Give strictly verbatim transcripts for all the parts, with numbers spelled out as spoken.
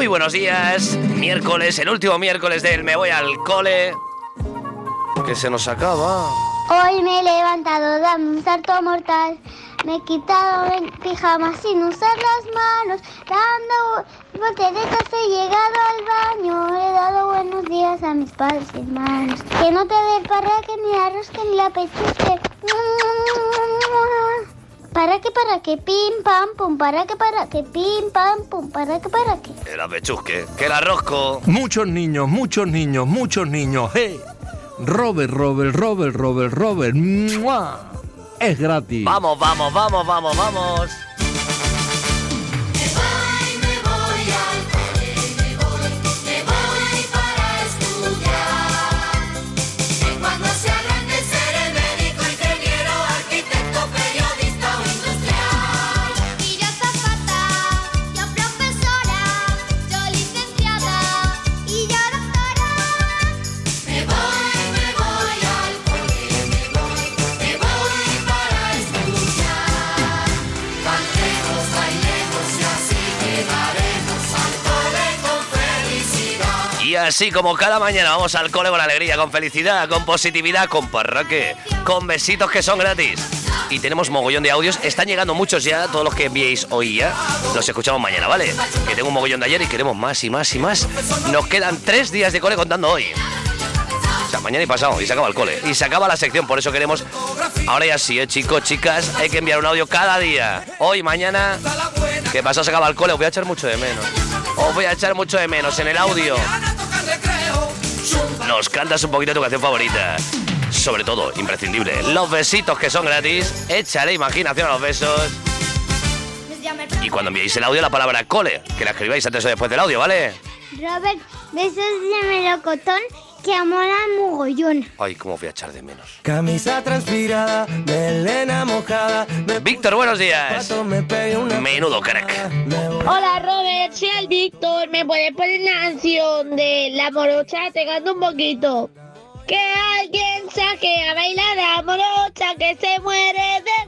buenos días. Miércoles, el último miércoles del Me Voy al Cole. Que se nos acaba. Hoy me he levantado, dame un salto mortal. Me he quitado el pijama sin usar las manos. Dando volteretas he llegado al baño. He dado buenos días a mis padres y hermanos. Que no te dé para que ni la rosca ni la pechuste. Para que, para que, pim, pam, pum, para que, para que, pim, pam, pum, para que, para que. Que la pechusque, que la rosco. Muchos niños, muchos niños, muchos niños. ¡Hey! Robert, Robert, Robert, Robert, Robert. ¡Mua! Es gratis. Vamos, vamos, vamos, vamos, vamos. Y así como cada mañana vamos al cole con alegría, con felicidad, con positividad, con parraque, con besitos que son gratis. Y tenemos mogollón de audios, están llegando muchos ya, todos los que enviéis hoy ya, los escuchamos mañana, ¿vale? Que tengo un mogollón de ayer y queremos más y más y más. Nos quedan tres días de cole contando hoy. O sea, mañana y pasado, y se acaba el cole. Y se acaba la sección, por eso queremos... Ahora ya sí, ¿eh, chicos, chicas? Hay que enviar un audio cada día. Hoy, mañana... ¿Qué pasó? Se acaba el cole, os voy a echar mucho de menos. Os voy a echar mucho de menos en el audio. Nos cantas un poquito tu canción favorita. Sobre todo, imprescindible, los besitos que son gratis. Échale imaginación a los besos. Y cuando enviéis el audio, la palabra cole, que la escribáis antes o después del audio, ¿vale? Robert, besos de melocotón que molan mogollón. Ay, cómo voy a echar de menos. Camisa transpirada, melena mojada. Víctor, buenos días. Menudo crack. Hola Robert, soy el Víctor. ¿Me puedes poner una canción de La Morocha? Te canto un poquito. Que alguien saque a bailar la morocha que se muere de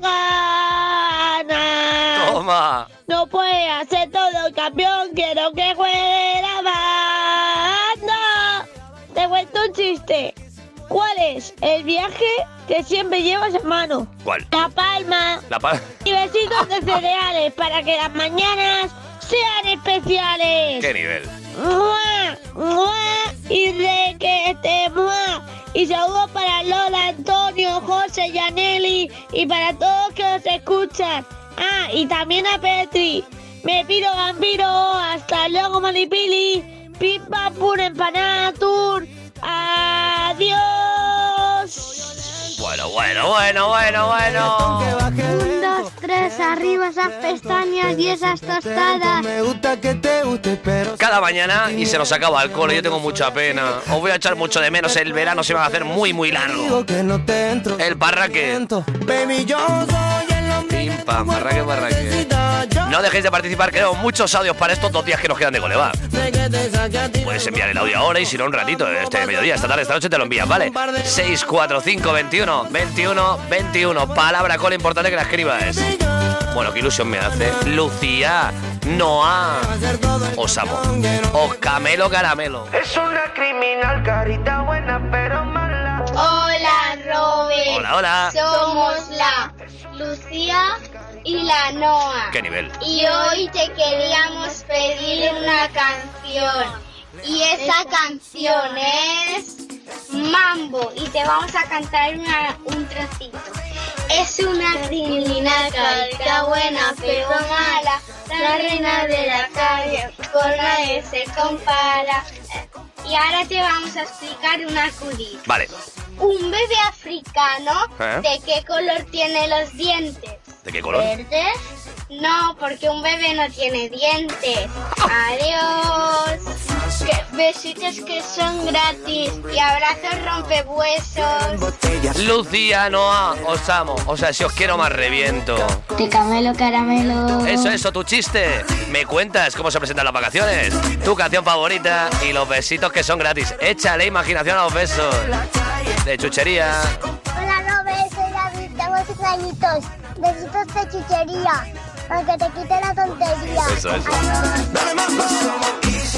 ganas. Toma. No puede hacer todo el campeón, quiero que juegue la banda. Te cuento un chiste. ¿Cuál es el viaje que siempre llevas a mano? ¿Cuál? La Palma. La Palma. Y besitos de cereales para que las mañanas sean especiales. ¿Qué nivel? ¡Mua! ¡Mua! Y de que te mua. Y saludos para Lola, Antonio, José, Yaneli y para todos que nos escuchan. Ah, y también a Petri. Me pido vampiro. Hasta luego, Malipili. Pim pam pum, empanada, tour. Adiós. Bueno, bueno, bueno, bueno, bueno. Un, dos, tres, arriba esas pestañas y esas tostadas. Me gusta que te guste, pero... Cada mañana y se nos acaba el cole, yo tengo mucha pena. Os voy a echar mucho de menos, el verano se me va a hacer muy, muy largo. El parraque. Baby, yo soy el hombre. Pim, pam, parraque, parraque. No dejéis de participar, queremos muchos audios para estos dos días que nos quedan de cole, va. Puedes enviar el audio ahora y si no un ratito, este mediodía, esta tarde, esta noche te lo envías, ¿vale? seis cuatro cinco veintiuno veintiuno veintiuno. Palabra cole importante que la escribas. Bueno, qué ilusión me hace. Lucía, Noah, os amo. Os camelo caramelo. Es una criminal, carita buena, pero mala. Hola, Robert. Hola, hola. Somos la Lucía y la Noa. ¿Qué nivel? Y hoy te queríamos pedir una canción. Y esa canción es Mambo. Y te vamos a cantar una, un trocito. Es una criminal, carita buena, pero mala. La reina de la calle, con nadie se compara. Y ahora te vamos a explicar una curita. Vale. Un bebé africano, ¿Eh? ¿de qué color tiene los dientes? ¿De qué color? ¿Verdes? No, porque un bebé no tiene dientes. Adiós. Que besitos que son gratis y abrazos rompehuesos. Lucía, Noah, os amo. O sea, si os quiero más reviento. Te camelo caramelo. Eso, eso, tu chiste. Me cuentas cómo se presentan las vacaciones, tu canción favorita y los besitos que son gratis. Échale imaginación a los besos. De chuchería. Hola, Robert, soy David, tengo seis añitos. Besitos de chuchería, para que te quite la tontería. Eso, eso. Adiós.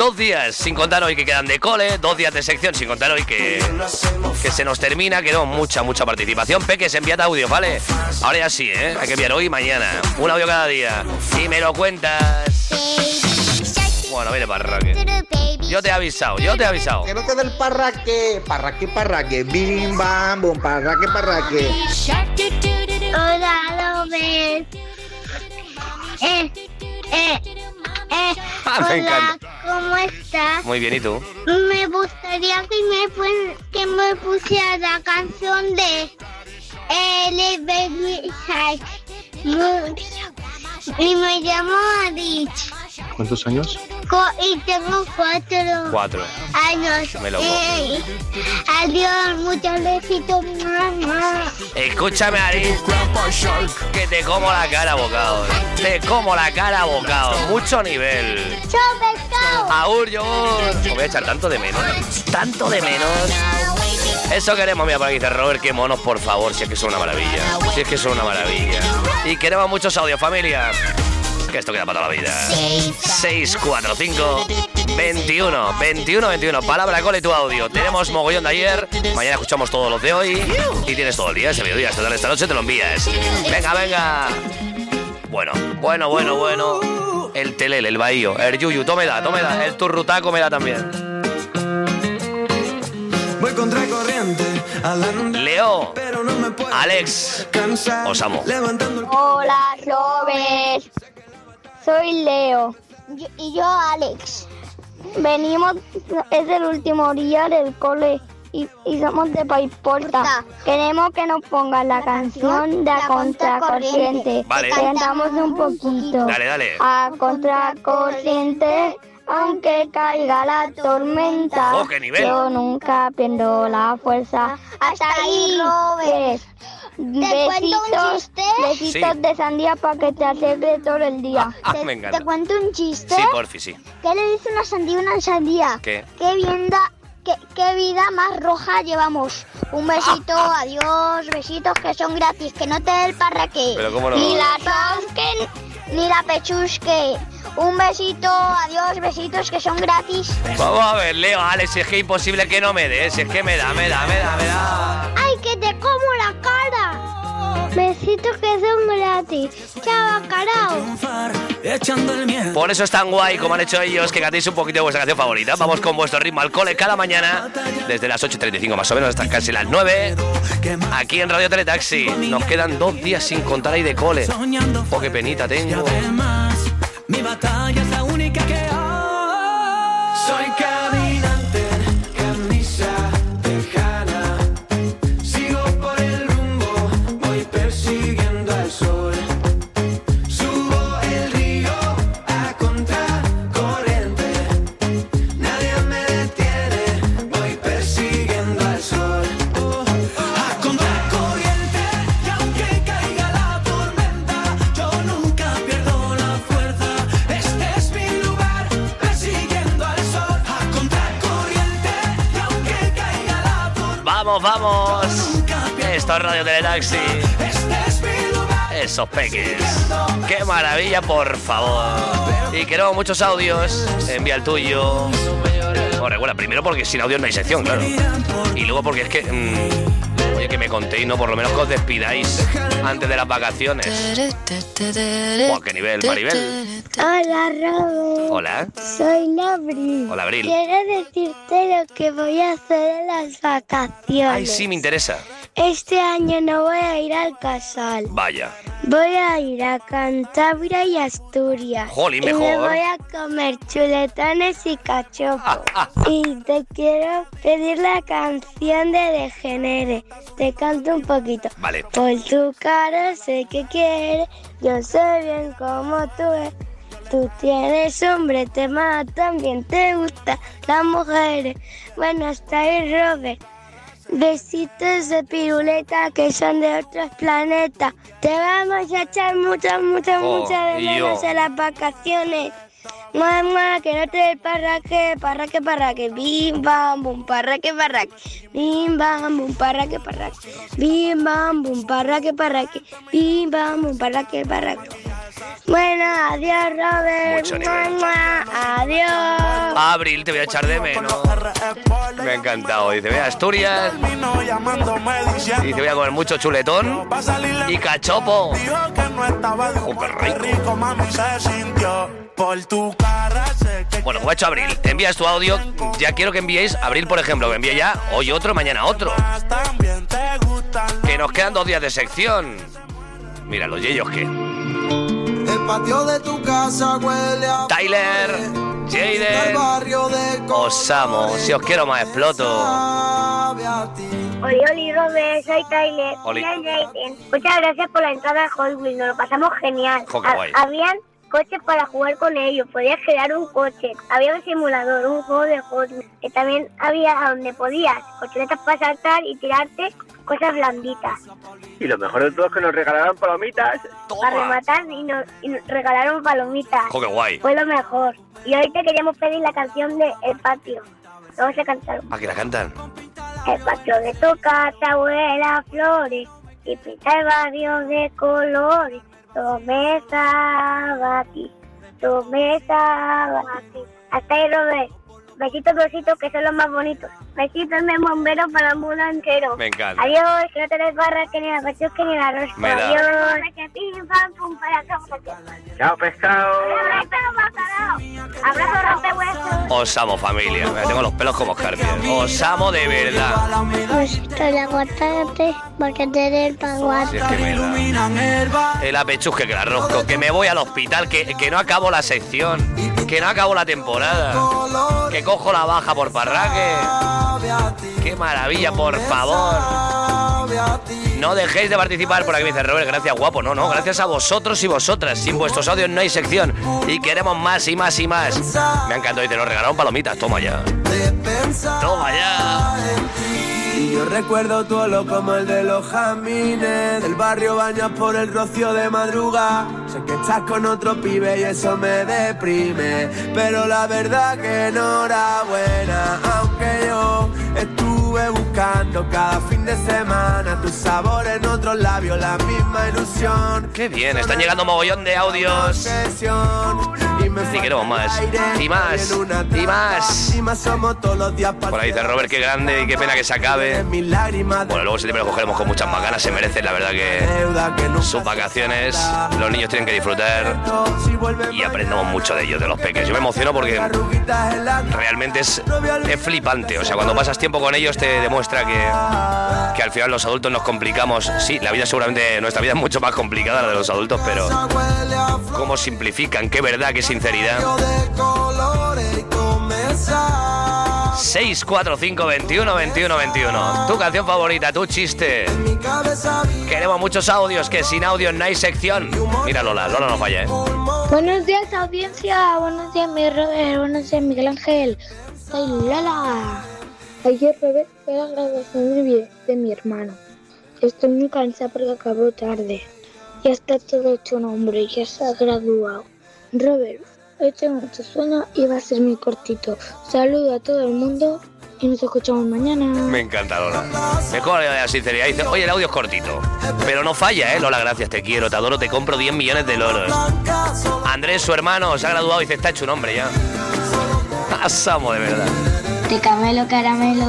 dos días, sin contar hoy que quedan de cole, dos días de sección, sin contar hoy que, que se nos termina, quedó mucha, mucha participación. Peques, enviad audio, ¿vale? Ahora ya sí, ¿eh? Hay que enviar hoy y mañana, un audio cada día. Y me lo cuentas. Bueno, mire, parraque. Yo te he avisado, yo te he avisado. Que no te dé el parraque, parraque, parraque, bim, bam, bum, parraque, parraque. Hola, Robert. Eh, eh, eh. Ah, me Hola, encanta. ¿cómo estás? Muy bien, ¿y tú? Me gustaría que me, pon- que me pusieras la canción de El Baby Shark. Y me llamo Adich. ¿Cuántos años? Co- y tengo cuatro Cuatro. años. Me lo Eh, adiós, muchos besitos. Mua, mua. Escúchame, Ari, que te como la cara, bocado. Te como la cara, bocado. Mucho nivel. ¡Chao, pescado! Aur, yo. Os voy a echar tanto de menos. Tanto de menos. Eso queremos, mira, por aquí dice Robert, qué monos, por favor, si es que son una maravilla. Si es que son una maravilla. Y queremos muchos audios, familia. Que esto queda para toda la vida. seis cuatro cinco, veintiuno, veintiuno, veintiuno. Palabra, cole, tu audio. Tenemos mogollón de ayer. Mañana escuchamos todos los de hoy. Y tienes todo el día, ese mediodía, esta tarde, esta noche te lo envías. Venga, venga. Bueno, bueno, bueno, bueno. El telel, el bahío, el yuyu, tómela, tómela. El turrutaco me da también. Voy contra corriente a la Leo, pero no me puedo Alex, cansar. os amo. Levantando el Hola, Robert. Soy Leo. Yo- y yo, Alex. Venimos, es el último día del cole y, y somos de Paiporta. Queremos que nos pongan la canción de A Contracorriente. Vale. Cantamos un poquito. Dale, dale. A contracorriente, aunque caiga la tormenta. Oh, qué nivel. Yo nunca pierdo la fuerza. Hasta ahí, Robert. Besitos, besitos Sí. de sandía para que te alegre todo el día. Ah, te, me encanta. te cuento un chiste. Sí, porfi, sí. ¿Qué le dice una sandía a una sandía? ¿Qué? ¿Qué vida, qué, qué vida más roja llevamos? Un besito, adiós, besitos que son gratis, que no te dé el parraque. Pero cómo no. Ni la tosquen, ni la pechusque. Un besito, adiós, besitos que son gratis. Vamos a ver, Leo, Alex, si es que es imposible que no me des. Si es que me da, me da, me da, me da. ¡Ay, que te como la cara! Besitos que son gratis. Chao, carao. triunfar, echando el miedo. Por eso es tan guay, como han hecho ellos, que cantéis un poquito de vuestra canción favorita. Vamos con vuestro ritmo al cole cada mañana, desde las ocho y treinta y cinco más o menos hasta casi las nueve. Aquí en Radio Teletaxi. Nos quedan dos días sin contar ahí de cole. Soñando Oh, qué penita y tengo. además, mi batalla es la única que hay. Soy caminante, camisa tejana. Sigo por el rumbo, voy persiguiendo al sol. Subo el río a contracorriente. Nadie me detiene, voy persiguiendo al sol. A contracorriente, y aunque caiga la tormenta, yo nunca pierdo la fuerza. Este es mi lugar, persiguiendo al sol. A contracorriente, y aunque caiga la tormenta, Vamos, vamos. nunca pierdo. Esto es Radio Teletaxi. Este es mi lugar. Esos peques. Qué maravilla, por favor. Y queremos muchos audios. Envía el tuyo. Bueno, recuerda, primero porque sin audio no hay sección, claro. Y luego porque es que... mm, oye, que me contéis, ¿no? Por lo menos que os despidáis antes de las vacaciones. Buah, qué nivel, Maribel. Hola, Robert. Hola. Soy Labri. Hola, Abril. Quiero decirte lo que voy a hacer en las vacaciones. Ay, sí, me interesa. Este año no voy a ir al Casal. Vaya. Voy a ir a Cantabria y Asturias. Jolín, Y me mejor. voy a comer chuletones y cachopos. Y te quiero pedir la canción de Degenere. Te canto un poquito. Vale. Por tu cara sé que quieres, yo sé bien cómo tú eres. Tú tienes hombre, te mata, también te gustan las mujeres. Bueno, hasta ahí, Robert. Besitos de piruleta que son de otros planetas. Te vamos a echar muchas, muchas, Oh, muchas de y menos yo. en las vacaciones. Mua, mua, que no te dé el parraque, parraque, parraque. Bim, bam, bum, parraque, parraque. Bim, bam, bum, parraque, parraque. Bim, bam, bum, parraque, parraque. Bim, bam, bum, parraque, parraque. Bueno, adiós, Robert. Mucho nivel. Mua, mua, adiós. Abril, te voy a echar de menos. Me ha encantado. Dice, voy a Asturias. Dice, voy a comer mucho chuletón y cachopo. ¡Oh, qué rico! Bueno, como ha hecho Abril, envías tu audio. Ya quiero que enviéis, Abril, por ejemplo, que envíe ya hoy otro, mañana otro. Que nos quedan dos días de sección. Mira, los yeyos que... El patio de tu casa huele a... Tyler, Jaden, os amo. Si os quiero más, exploto. Oli, oli, Robert, soy Tyler. Oli. Soy Jaden. Muchas gracias por la entrada a Hot Wheels, nos lo pasamos genial. Jo, qué guay. Ha- Habían coches para jugar con ellos, podías crear un coche. Había un simulador, un juego de Hot Wheels. Que también había donde podías, cochonetas para saltar y tirarte cosas blanditas. Y lo mejor de todo es que nos regalaron palomitas. Para Toma. rematar y nos, y nos regalaron palomitas. Jo, qué guay. Fue lo mejor. Y hoy te queríamos pedir la canción de El Patio. Vamos a cantar. ¿A que la cantan? El patio de tu casa huele a flores y pinta el barrio de colores. Todo me sabe a ti, todo me sabe a ti. Hasta ahí, Robert. Besitos, besitos, que son los más bonitos. Besitos de bombero para el mundo entero. Me encanta. Adiós, que no te des barras, que ni la pechos, que ni la rosca. Me da. Adiós. Que pim, pam, pum, para acá, para acá. Chao, pescado. Abrazo, rompehuesos. Os amo, familia. Me tengo los pelos como escarpias. Os amo de verdad. Pues te la guardate porque te dé el Si es que me da. El apechusque que la rosco. Que me voy al hospital. Que, que no acabo la sección. Que no acabo la temporada. Que cojo la baja por Parraque. Qué maravilla, por favor. No dejéis de participar. Por aquí me dice Robert, gracias, guapo. No, no, gracias a vosotros y vosotras. Sin vuestros audios no hay sección. Y queremos más y más y más. Me ha encantado. Dice, nos regalaron palomitas. Toma ya. Toma ya. Y yo recuerdo tu olor como el de los jazmines del barrio bañas por el rocío de madruga. Sé que estás con otro pibe y eso me deprime, pero la verdad que enhorabuena. Aunque yo estuve buscando cada fin de semana tu sabor en otros labios, la misma ilusión. Qué bien, están llegando mogollón de audios. Y queremos más, y más, y más. Por ahí dice Robert, qué grande y qué pena que se acabe. Bueno, luego siempre lo cogeremos con muchas más ganas. Se merecen, la verdad, que sus vacaciones. Los niños tienen que disfrutar y aprendemos mucho de ellos, de los peques. Yo me emociono porque realmente es, es flipante. O sea, cuando pasas tiempo con ellos te demuestra que, que al final los adultos nos complicamos. Sí, la vida seguramente, nuestra vida es mucho más complicada, la de los adultos, pero cómo simplifican, qué verdad, qué sinceridad. seis cuatro cinco veintiuno veintiuno veintiuno. Tu canción favorita, tu chiste. Queremos muchos audios, que sin audios no hay sección. Mira Lola, Lola no falla, ¿eh? Buenos días, audiencia. Buenos días, mi Robert. Buenos días, Miguel Ángel. Soy Lola. Ayer Robert fue a la graduación de mi, de mi hermano. Estoy muy cansada porque acabó tarde. Ya está todo hecho un hombre, ya se ha graduado. Robert, hoy tengo mucho sueño y va a ser muy cortito. Saludo a todo el mundo y nos escuchamos mañana. Me encanta Lola. Mejor la sinceridad. Dice, oye, el audio es cortito, pero no falla, ¿eh? Lola, gracias, te quiero, te adoro, te compro diez millones de loros. Andrés, su hermano, se ha graduado y dice, está hecho un hombre ya. Asamo, de verdad. De camelo, caramelo.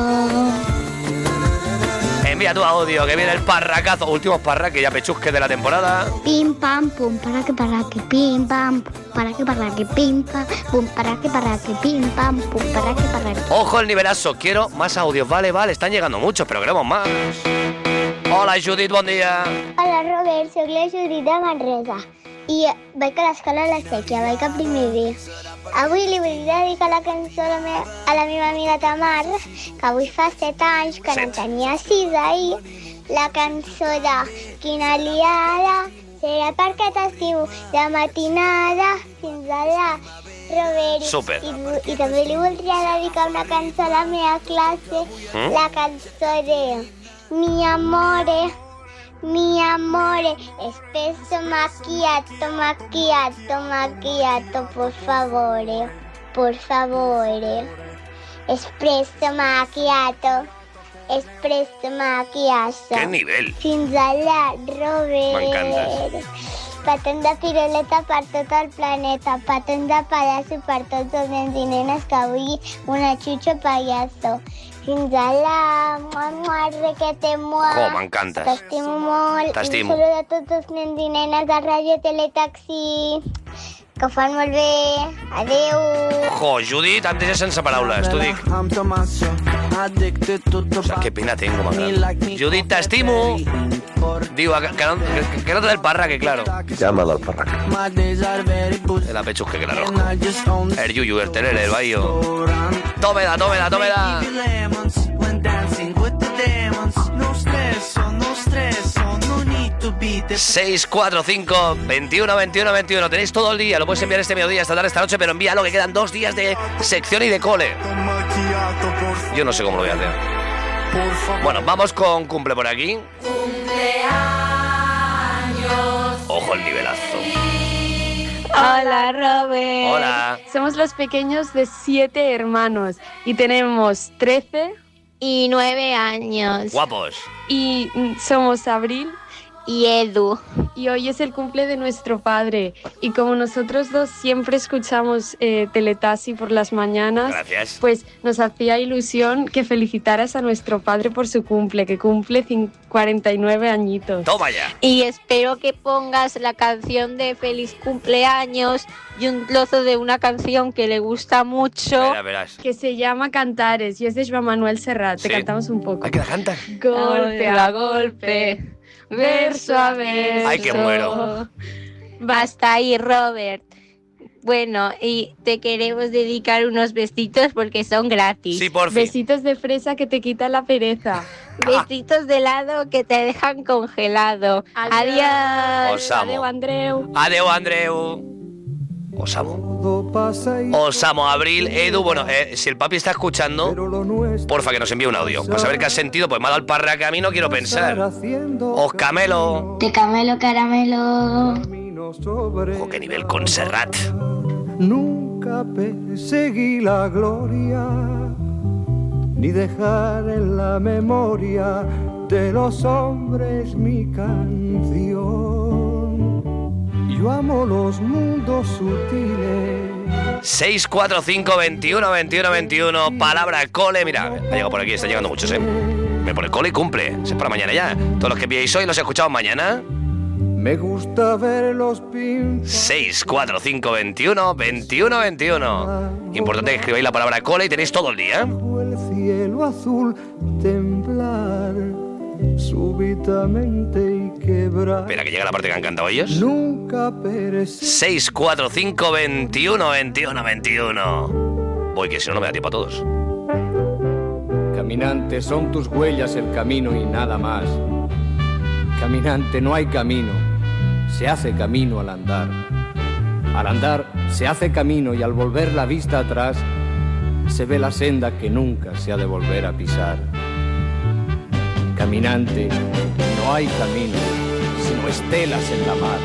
Envía tu audio, que viene el parracazo. Últimos parraques ya pechusques de la temporada. Pim pam pum para que para que pim pam para que para que pim pam pum para que para que pim pam pum para que para que. Ojo el nivelazo, quiero más audios. Vale, vale, están llegando muchos, pero queremos más. Hola Judith, buen dia. Hola Robert, soc la Judit de Manresa i vaig a l'escola a la Sèquia, vaig a primer dia. Avui li vull dedicar la cançó a la, me a la meva amiga Tamar, que avui fa set anys, que no tenia sis ahir. La cançó de Quina liada, serà perquè t'estiu de matinada fins a la Robert. Super. I, I també li voldria dedicar una cançó a la meva classe, Mm? la cançó de Mi amore, mi amore, espresso macchiato, macchiato, macchiato, por favore, por favore. Espresso macchiato, espresso macchiato. ¡Qué nivel! Fins allà, Robert. M'encanta. Patent de piruleta per tot el planeta. Patent de pallasso per tots els nens i nenes que avui una xuxa pallasso. Fins allà, mua, mua, requete, mua. Oh, m'encantes. T'estimo molt. T'estimo. Un saludo a tots els nens i nenes de Ràdio Teletaxi. Que ho fan molt bé. Adéu. Jo, Judit, em deixes sense paraules, t'ho dic. O sea, qué pena tengo, m'agrada. Judit, t'estimo. Diu, que, que, no, que, que no te del parraque, claro. Llama del parraque. El apechusque que la rosco. El yuyu, el terere, el bayo. Tómela, tómela, tómela. seis cuatro cinco, veintiuno, veintiuno, veintiuno. Tenéis todo el día, lo puedes enviar este mediodía, esta tarde, esta noche, pero envíalo, que quedan dos días de sección y de cole. Yo no sé cómo lo voy a hacer. Bueno, vamos con cumple por aquí. Ojo el nivelazo. Hola, Robert. Hola. Somos los pequeños de siete hermanos y tenemos trece Y nueve años. Guapos. y mm, somos Abril Y Edu. y hoy es el cumple de nuestro padre. Y como nosotros dos siempre escuchamos eh, Teletasi por las mañanas, Gracias. pues nos hacía ilusión que felicitaras a nuestro padre por su cumple, que cumple cin- cuarenta y nueve añitos. Toma ya. Y espero que pongas la canción de feliz cumpleaños y un trozo de una canción que le gusta mucho. Verás, verás. Que se llama Cantares y es de Joan Manuel Serrat. Te Sí. cantamos un poco. Hay que la canta. Golpe a golpe, verso a verso. Ay, que muero. Basta ahí, Robert. Bueno, y te queremos dedicar unos besitos porque son gratis. Sí, por fin. Besitos de fresa que te quita la pereza. Besitos de helado que te dejan congelado. Adiós. Os amo. Adeu, Andreu. Adeu, Andreu. Os amo. Os amo, Abril, Edu. Bueno, eh, si el papi está escuchando, porfa, que nos envíe un audio. Para saber qué has sentido, pues me ha dado el parraque a mí, no quiero pensar. Os camelo. Te camelo caramelo. Ojo, qué nivel con Serrat. Nunca perseguí la gloria, ni dejar en la memoria de los hombres mi canción. Yo amo los mundos sutiles. seis cuatro cinco, veintiuno, veintiuno, veintiuno. Palabra cole. Mira, ha llegado por aquí, están llegando muchos, ¿eh? Me pone cole y cumple. Si es para mañana ya. Todos los que enviéis hoy los escuchamos mañana. Me gusta ver los pin. seis cuatro cinco, veintiuno, veintiuno, veintiuno. Importante que escribáis la palabra cole y tenéis todo el día. El cielo azul temblar súbitamente y quebrar. Espera, que llega la parte que han cantado ellos. Nunca perece. seis cuatro cinco, veintiuno, veintiuno, veintiuno. Voy, que si no, no me da tiempo a todos. Caminante, son tus huellas el camino y nada más. Caminante, no hay camino, se hace camino al andar. Al andar se hace camino y al volver la vista atrás se ve la senda que nunca se ha de volver a pisar. Caminante, no hay camino, sino estelas en la mar.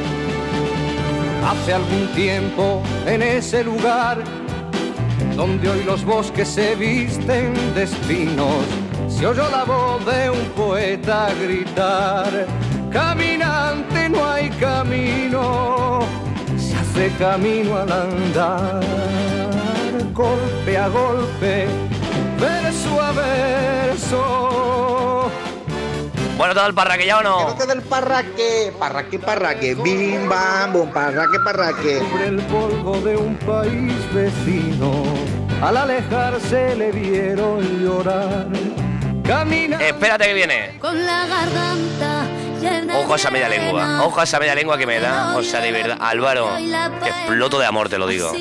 Hace algún tiempo en ese lugar donde hoy los bosques se visten de espinos, se oyó la voz de un poeta gritar: caminante, no hay camino, se hace camino al andar. Golpe a golpe, verso a verso. Bueno, todo el parraque ya o no. Que no te del parraque, parraque, parraque, bim bam bum, parraque, parraque. Sobre el polvo de un país vecino, al alejarse le vieron llorar. Camina. Espérate que viene. Con la garganta llena. Ojo a esa media lengua. Ojo a esa media lengua que me da. O sea, de verdad, Álvaro, que exploto de amor, te lo digo.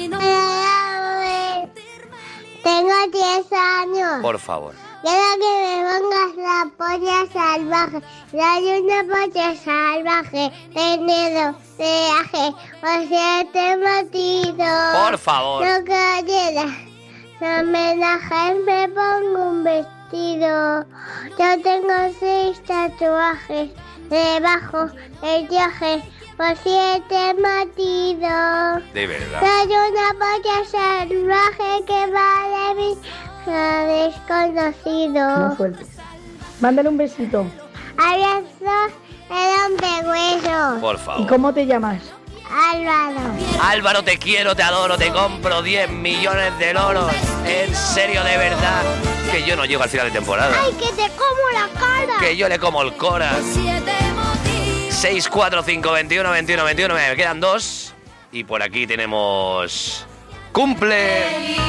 Tengo diez años. Por favor. Quiero que me pongas la polla salvaje. Dale una polla salvaje. Tenido viaje por siete motivos. Por favor. No quieras. No me dejes, me pongo un vestido. Yo tengo seis tatuajes debajo del traje por siete motivos. De verdad. Soy una polla salvaje que va de mí a desconocido. Muy fuerte. Mándale un besito. Abrazos El hueso. Por favor. ¿Y cómo te llamas? Álvaro. Álvaro, te quiero, te adoro, te compro diez millones de loros. En serio, de verdad. Que yo no llego al final de temporada. ¡Ay, que te como la cara! Que yo le como el cora. seis, cuatro, cinco, veintiuno, veintiuno, veintiuno. Me quedan dos. Y por aquí tenemos... ¡Cumple!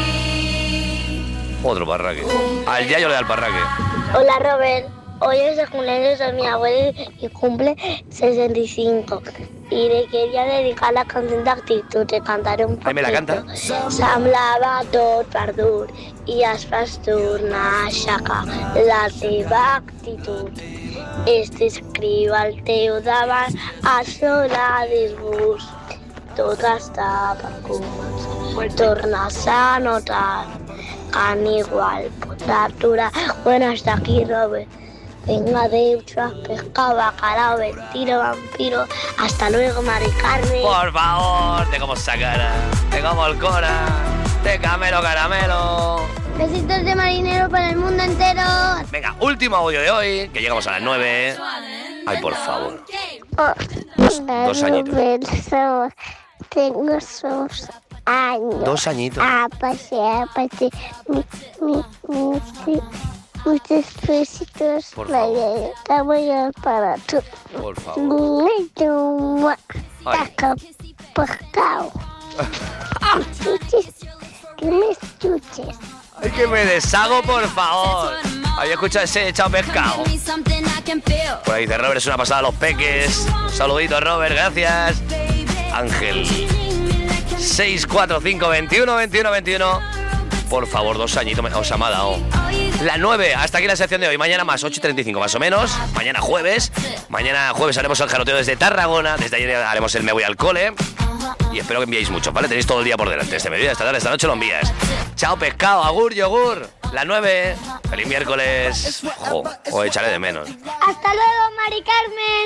Otro parraque. Al Yayo le da el parraque. Hola, Robert. Hoy es el cumpleaños de mi abuelo y cumple sesenta y cinco. Y le quería dedicar la canción de Actitud. Te cantaré un poquito. Ahí me la canta. Semblava tot perdut i es fas tornar a aixecar la teva actitud. Es t'escriu al teu davant a sola disgust. Tot està per començar. Tornes a notar que ni igual pot aturar. Bueno, hasta aquí, Robert. Venga, de pescado, bacalao, tiro, vampiro. Hasta luego, Mari Carmen. Por favor, te como esa cara. Te como el cora. Te camelo caramelo. Besitos de marinero para el mundo entero. Venga, último audio de hoy, que llegamos a las nueve. Ay, por favor. Oh, Dos añitos. Roberto, tengo sus años. Dos añitos. A pasear, pasear. Mi, mi, mi, sí. Muchos besitos. Por favor. Te voy a para tú. Por favor. Taca, pescado. Chuches. Que me escuches. Ay, que me deshago, por favor. Había escuchado ese echado pescado. Por ahí dice Robert, es una pasada los peques. Un saludito, Robert, gracias. Ángel. seis, cuatro, cinco, veintiuno, veintiuno, veintiuno. Por favor, dos añitos os ha dado. La nueve, hasta aquí la sección de hoy. Mañana más, ocho y treinta y cinco más o menos. Mañana jueves. Mañana jueves haremos el jaroteo desde Tarragona. Desde ayer haremos el Me Voy al Cole. Y espero que enviéis mucho, ¿vale? Tenéis todo el día por delante. Este mediodía, esta tarde, esta noche lo envías. Chao, pescado, agur, yogur. La nueve. Feliz miércoles. Jo, os echaré de menos. Hasta luego, Mari Carmen.